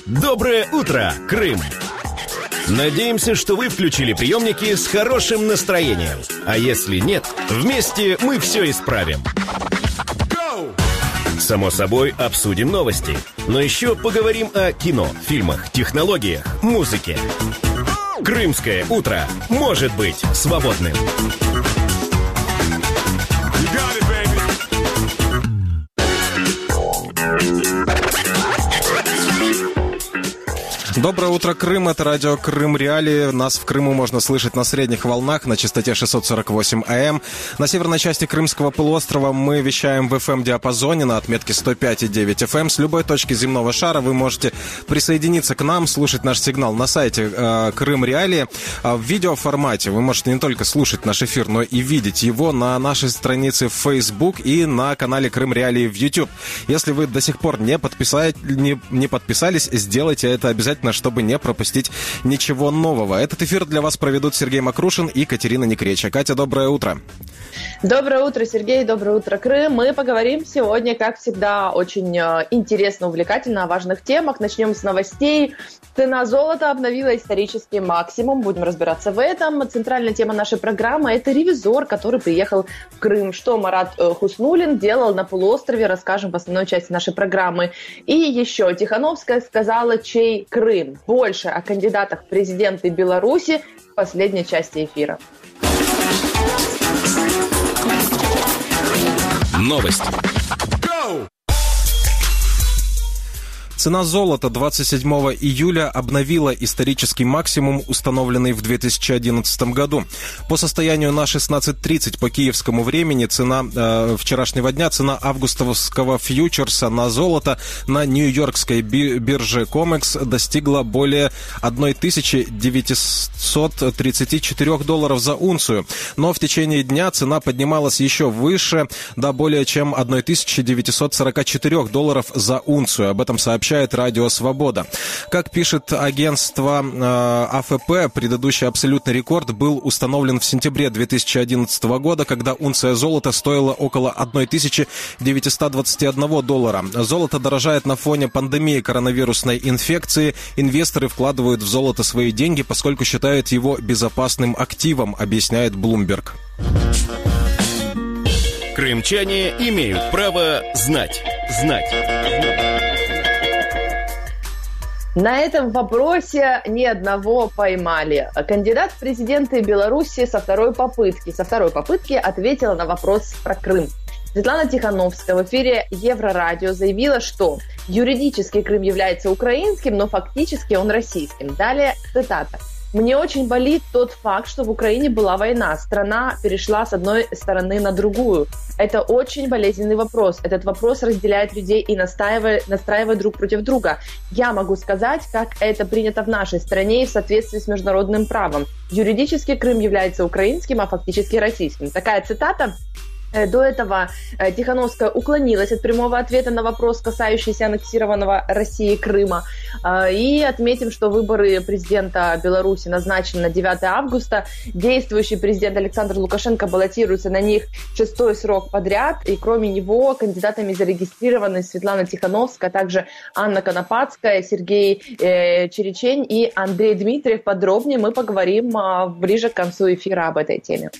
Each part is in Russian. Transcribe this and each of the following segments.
Доброе утро, Крым! Надеемся, что вы включили приемники с хорошим настроением. А если нет, вместе мы все исправим. Само собой, обсудим новости. Но еще поговорим о кино, фильмах, технологиях, музыке. Крымское утро может быть свободным. Доброе утро, Крым. Это радио Крым Реалии. Нас в Крыму можно слышать на средних волнах на частоте 648 АМ. На северной части Крымского полуострова мы вещаем в FM-диапазоне на отметке 105,9 FM. С любой точки земного шара вы можете присоединиться к нам, слушать наш сигнал на сайте Крым Реалии. В видеоформате вы можете не только слушать наш эфир, но и видеть его на нашей странице в Facebook и на канале Крым Реалии в YouTube. Если вы до сих пор не подписались, сделайте это обязательно, чтобы не пропустить ничего нового. Этот эфир для вас проведут Сергей Макрушин и Катерина Некреча. Катя, доброе утро. Доброе утро, Сергей. Доброе утро, Крым. Мы поговорим сегодня, как всегда, очень интересно, увлекательно о важных темах. Начнем с новостей. Цена золота обновила исторический максимум. Будем разбираться в этом. Центральная тема нашей программы – это ревизор, который приехал в Крым. Что Марат Хуснуллин делал на полуострове, расскажем в основной части нашей программы. И еще Тихановская сказала, чей Крым. Больше о кандидатах в президенты Беларуси в последней части эфира. Новости. Цена золота 27 июля обновила исторический максимум, установленный в 2011 году. По состоянию на 16:30 по киевскому времени цена вчерашнего дня, цена августовского фьючерса на золото на нью-йоркской бирже COMEX достигла более $1934 за унцию. Но в течение дня цена поднималась еще выше, до более чем $1944 за унцию. Об этом сообщает Радио Свобода. Как пишет агентство АФП, предыдущий абсолютный рекорд был установлен в сентябре 2011 года, когда унция золота стоила около $1921. Золото дорожает на фоне пандемии коронавирусной инфекции. Инвесторы вкладывают в золото свои деньги, поскольку считают его безопасным активом, объясняет Bloomberg. Крымчане имеют право знать. На этом вопросе ни одного поймали. Кандидат в президенты Беларуси со второй попытки ответила на вопрос про Крым. Светлана Тихановская в эфире Еврорадио заявила, что юридически Крым является украинским, но фактически он российским. Далее цитата. «Мне очень болит тот факт, что в Украине была война. Страна перешла с одной стороны на другую. Это очень болезненный вопрос. Этот вопрос разделяет людей и настраивает друг против друга. Я могу сказать, как это принято в нашей стране и в соответствии с международным правом. Юридически Крым является украинским, а фактически российским». Такая цитата. До этого Тихановская уклонилась от прямого ответа на вопрос, касающийся аннексированного Россией Крыма. И отметим, что выборы президента Беларуси назначены на 9 августа. Действующий президент Александр Лукашенко баллотируется на них 6-й срок подряд. И кроме него кандидатами зарегистрированы Светлана Тихановская, а также Анна Конопадская, Сергей Черечень и Андрей Дмитриев. Подробнее мы поговорим ближе к концу эфира об этой теме.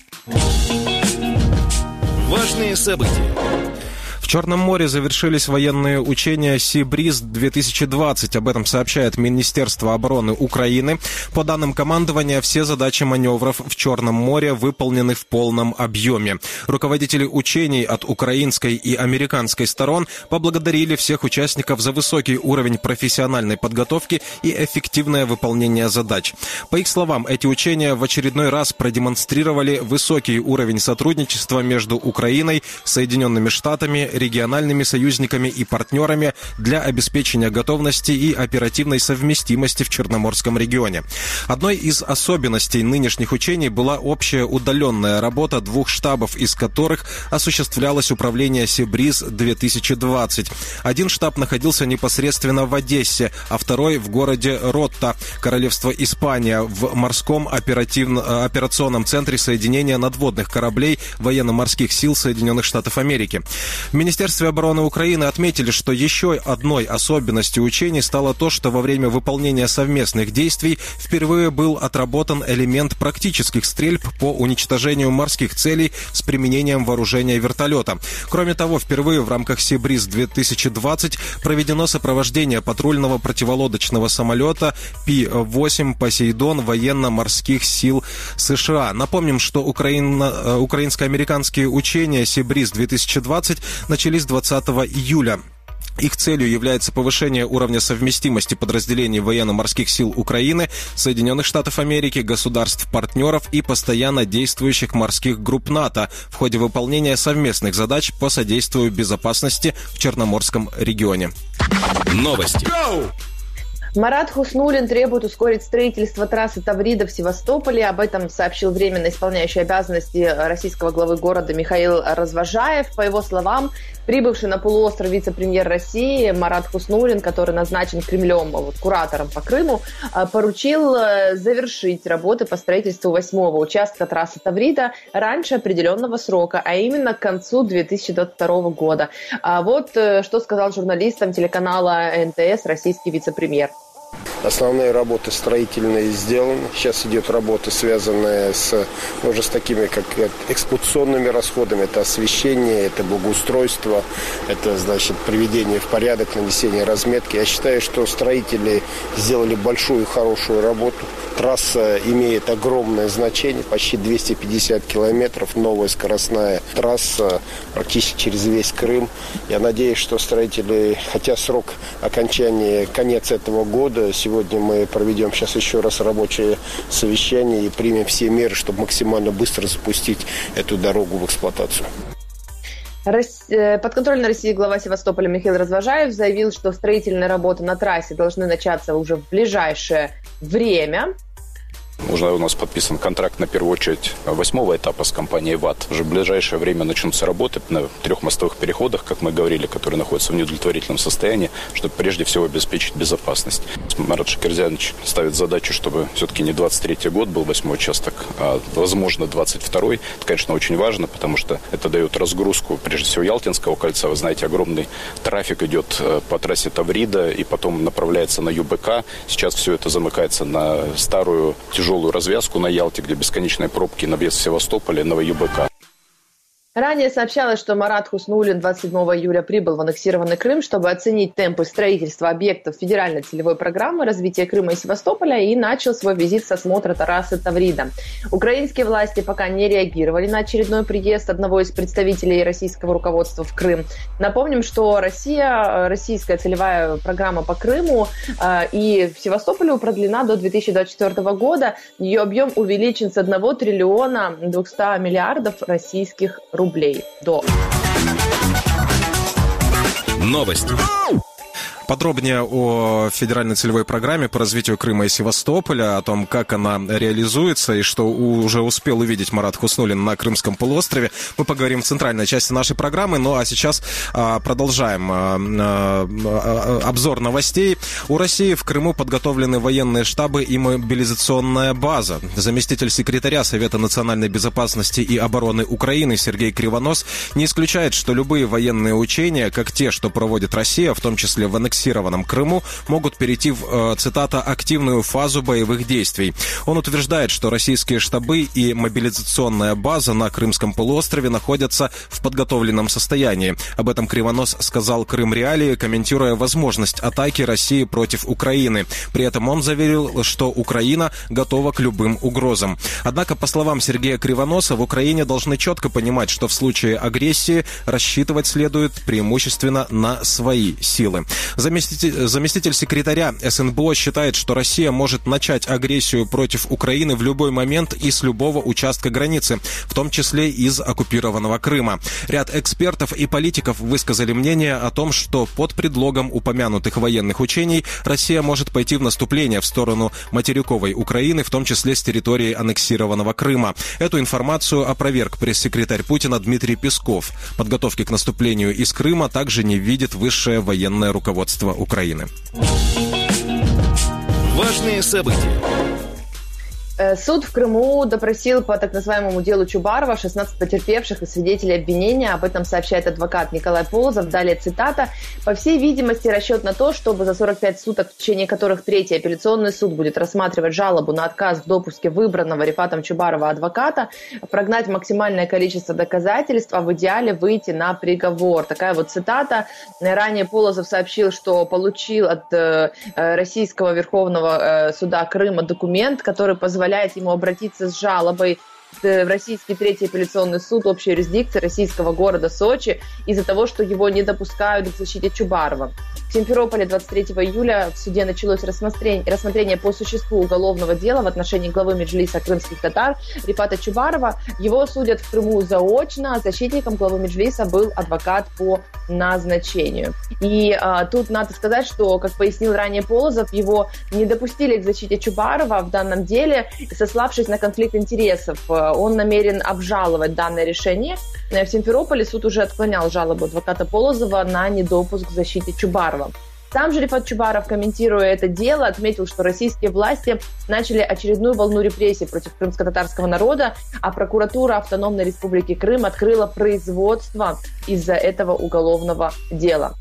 Важные события. В Черном море завершились военные учения «Си-Бриз-2020». Об этом сообщает Министерство обороны Украины. По данным командования, все задачи маневров в Черном море выполнены в полном объеме. Руководители учений от украинской и американской сторон поблагодарили всех участников за высокий уровень профессиональной подготовки и эффективное выполнение задач. По их словам, эти учения в очередной раз продемонстрировали высокий уровень сотрудничества между Украиной, Соединенными Штатами, региональными союзниками и партнерами для обеспечения готовности и оперативной совместимости в Черноморском регионе. Одной из особенностей нынешних учений была общая удаленная работа двух штабов, из которых осуществлялось управление «Си-Бриз-2020». Один штаб находился непосредственно в Одессе, а второй в городе Ротта, Королевство Испания, в морском операционном центре соединения надводных кораблей военно-морских сил Соединенных Штатов Америки. В Министерстве обороны Украины отметили, что еще одной особенностью учений стало то, что во время выполнения совместных действий впервые был отработан элемент практических стрельб по уничтожению морских целей с применением вооружения вертолета. Кроме того, впервые в рамках «Сибриз-2020» проведено сопровождение патрульного противолодочного самолета Пи-8 «Посейдон» военно-морских сил США. Напомним, что украинско-американские учения «Сибриз-2020» начались 20 июля. Их целью является повышение уровня совместимости подразделений военно-морских сил Украины, Соединенных Штатов Америки, государств-партнеров и постоянно действующих морских групп НАТО в ходе выполнения совместных задач по содействию безопасности в Черноморском регионе. Новости. Марат Хуснуллин требует ускорить строительство трассы Таврида в Севастополе. Об этом сообщил временно исполняющий обязанности российского главы города Михаил Развожаев. По его словам, прибывший на полуостров вице-премьер России Марат Хуснуллин, который назначен Кремлем куратором по Крыму, поручил завершить работы по строительству 8-го участка трассы Таврида раньше определенного срока, а именно к концу 2022 года. Вот что сказал журналистам телеканала НТС российский вице-премьер. Основные работы строительные сделаны. Сейчас идет работа, связанная уже с такими, как эксплуатационными расходами. Это освещение, это благоустройство, это, значит, приведение в порядок, нанесение разметки. Я считаю, что строители сделали большую и хорошую работу. Трасса имеет огромное значение, почти 250 километров, новая скоростная трасса практически через весь Крым. Я надеюсь, что строители, хотя срок окончания конец этого года, сегодня мы проведем сейчас еще раз рабочее совещание и примем все меры, чтобы максимально быстро запустить эту дорогу в эксплуатацию. Подконтрольный России глава Севастополя Михаил Развожаев заявил, что строительные работы на трассе должны начаться уже в ближайшее время. Уже у нас подписан контракт на первую очередь 8-го этапа с компанией ВАТ. Уже в ближайшее время начнутся работы на 3 мостовых переходах, как мы говорили, которые находятся в неудовлетворительном состоянии, чтобы прежде всего обеспечить безопасность. Марат Шакирзянович ставит задачу, чтобы все-таки не 23-й год был 8-й участок, а возможно 22-й. Это, конечно, очень важно, потому что это дает разгрузку, прежде всего, Ялтинского кольца. Вы знаете, огромный трафик идет по трассе Таврида и потом направляется на ЮБК. Сейчас все это замыкается на старую тяжелую развязку на Ялте, где бесконечные пробки на въезд в Севастополь и на ЮБК. Ранее сообщалось, что Марат Хуснуллин 27 июля прибыл в аннексированный Крым, чтобы оценить темпы строительства объектов федеральной целевой программы развития Крыма и Севастополя и начал свой визит с осмотра трассы Таврида. Украинские власти пока не реагировали на очередной приезд одного из представителей российского руководства в Крым. Напомним, что российская целевая программа по Крыму и в Севастополе продлена до 2024 года. Ее объем увеличен с 1 триллиона 200 миллиардов российских рублей до. Новости. Подробнее о федеральной целевой программе по развитию Крыма и Севастополя, о том, как она реализуется и что уже успел увидеть Марат Хуснуллин на Крымском полуострове, мы поговорим в центральной части нашей программы. Ну а сейчас продолжаем обзор новостей. У России в Крыму подготовлены военные штабы и мобилизационная база. Заместитель секретаря Совета национальной безопасности и обороны Украины Сергей Кривонос не исключает, что любые военные учения, как те, что проводит Россия, в том числе в аннексированном Крыму, могут перейти в, цитата, активную фазу боевых действий. Он утверждает, что российские штабы и мобилизационная база на Крымском полуострове находятся в подготовленном состоянии. Об этом Кривонос сказал Крым Реалии, комментируя возможность атаки России против Украины. При этом он заверил, что Украина готова к любым угрозам. Однако, по словам Сергея Кривоноса, в Украине должны четко понимать, что в случае агрессии рассчитывать следует преимущественно на свои силы. Заместитель секретаря СНБО считает, что Россия может начать агрессию против Украины в любой момент и с любого участка границы, в том числе из оккупированного Крыма. Ряд экспертов и политиков высказали мнение о том, что под предлогом упомянутых военных учений Россия может пойти в наступление в сторону материковой Украины, в том числе с территории аннексированного Крыма. Эту информацию опроверг пресс-секретарь Путина Дмитрий Песков. Подготовки к наступлению из Крыма также не видит высшее военное руководство Украины. Важные события. Суд в Крыму допросил по так называемому делу Чубарова 16 потерпевших и свидетелей обвинения. Об этом сообщает адвокат Николай Полозов. Далее цитата. «По всей видимости, расчет на то, чтобы за 45 суток, в течение которых Третий апелляционный суд будет рассматривать жалобу на отказ в допуске выбранного Рифатом Чубарова адвоката, прогнать максимальное количество доказательств, а в идеале выйти на приговор». Такая вот цитата. Ранее Полозов сообщил, что получил от Российского Верховного суда Крыма документ, который позволяет ему обратиться с жалобой в Российский Третий апелляционный суд общей юрисдикции российского города Сочи из-за того, что его не допускают к защите Чубарова. В Симферополе 23 июля в суде началось рассмотрение по существу уголовного дела в отношении главы Меджлиса крымских татар Рифата Чубарова. Его судят в Крыму заочно, а защитником главы Меджлиса был адвокат по назначению. И тут надо сказать, что, как пояснил ранее Полозов, его не допустили к защите Чубарова в данном деле, сославшись на конфликт интересов. Он намерен обжаловать данное решение. В Симферополе суд уже отклонял жалобу адвоката Полозова на недопуск к защите Чубарова. Сам же Рифат Чубаров, комментируя это дело, отметил, что российские власти начали очередную волну репрессий против крымско-татарского народа, а прокуратура Автономной Республики Крым открыла производство из-за этого уголовного дела.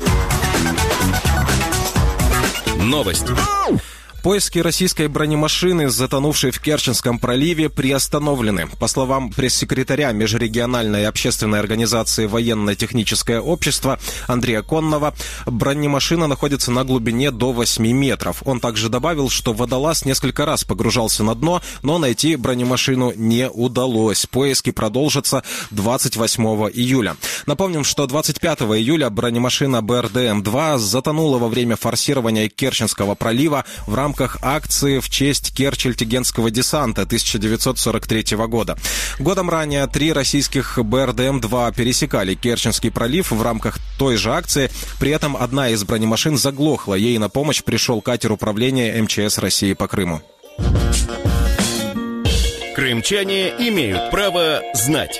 Новость. Поиски российской бронемашины, затонувшей в Керченском проливе, приостановлены. По словам пресс-секретаря Межрегиональной общественной организации «Военно-техническое общество» Андрея Коннова, бронемашина находится на глубине до 8 метров. Он также добавил, что водолаз несколько раз погружался на дно, но найти бронемашину не удалось. Поиски продолжатся 28 июля. Напомним, что 25 июля бронемашина БРДМ-2 затонула во время форсирования Керченского пролива в рамках акции в честь Керчь-Тегенского десанта 1943 года. Годом ранее 3 российских БРДМ-2 пересекали Керченский пролив в рамках той же акции. При этом одна из бронемашин заглохла. Ей на помощь пришел катер управления МЧС России по Крыму. Крымчане имеют право знать.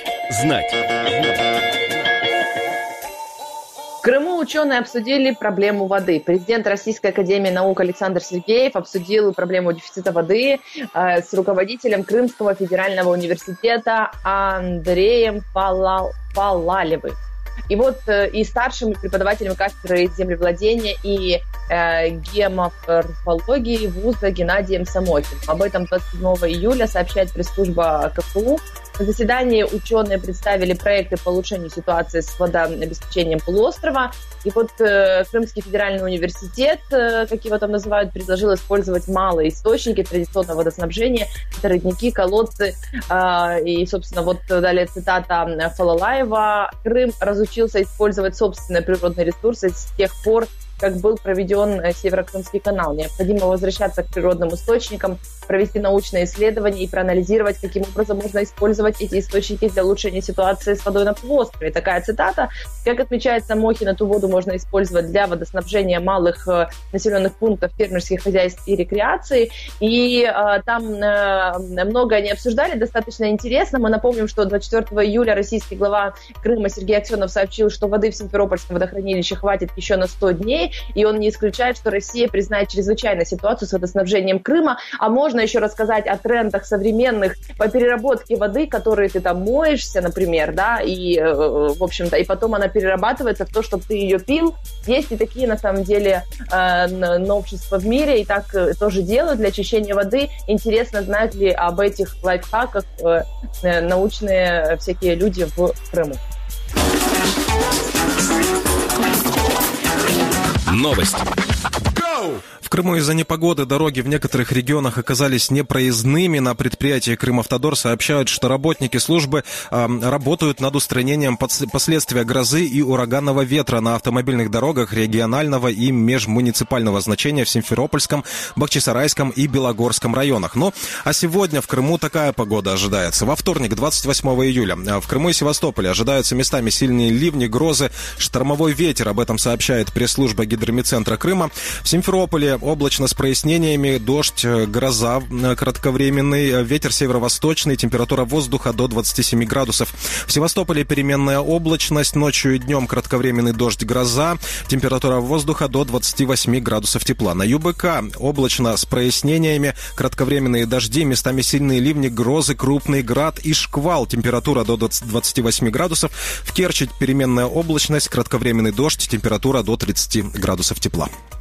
В Крыму ученые обсудили проблему воды. Президент Российской академии наук Александр Сергеев обсудил проблему дефицита воды с руководителем Крымского федерального университета Андреем Палалевым. И вот и старшим преподавателем кафедры землевладения и геоморфологии вуза Геннадием Самохиным. Об этом 27 июля сообщает пресс-служба КФУ. На заседании ученые представили проекты по улучшению ситуации с водообеспечением полуострова. И вот Крымский федеральный университет, как его там называют, предложил использовать малые источники традиционного водоснабжения. Это родники, колодцы. И, собственно, вот далее цитата Фалалаева. «Крым разучился использовать собственные природные ресурсы с тех пор, как был проведен Северокрымский канал. Необходимо возвращаться к природным источникам, провести научные исследования и проанализировать, каким образом можно использовать эти источники для улучшения ситуации с водой на полуострове». Такая цитата. Как отмечает Самохин, эту воду можно использовать для водоснабжения малых населенных пунктов, фермерских хозяйств и рекреации. И там много они обсуждали, достаточно интересно. Мы напомним, что 24 июля российский глава Крыма Сергей Аксенов сообщил, что воды в Симферопольском водохранилище хватит еще на 100 дней. И он не исключает, что Россия признает чрезвычайную ситуацию с водоснабжением Крыма. А можно еще рассказать о трендах современных по переработке воды, которые ты там моешься, например, да, и, в общем-то, и потом она перерабатывается в то, чтобы ты ее пил. Есть и такие, на самом деле, новшества в мире, и так тоже делают для очищения воды. Интересно, знают ли об этих лайфхаках научные всякие люди в Крыму. Новость. В Крыму из-за непогоды дороги в некоторых регионах оказались непроездными. На предприятии «Крымавтодор» сообщают, что работники службы работают над устранением последствий грозы и ураганного ветра на автомобильных дорогах регионального и межмуниципального значения в Симферопольском, Бахчисарайском и Белогорском районах. Ну, а сегодня в Крыму такая погода ожидается. Во вторник, 28 июля, в Крыму и Севастополе ожидаются местами сильные ливни, грозы, штормовой ветер. Об этом сообщает пресс-служба Гидромедцентра Крыма. В Симферополе облачно с прояснениями, дождь, гроза кратковременный, ветер северо-восточный, температура воздуха до 27 градусов. В Севастополе переменная облачность, ночью и днем кратковременный дождь, гроза, температура воздуха до 28 градусов тепла. На ЮБК облачно с прояснениями, кратковременные дожди, местами сильные ливни, грозы, крупный град и шквал, температура до 28 градусов. В Керчи переменная облачность, кратковременный дождь, температура до 30 градусов тепла.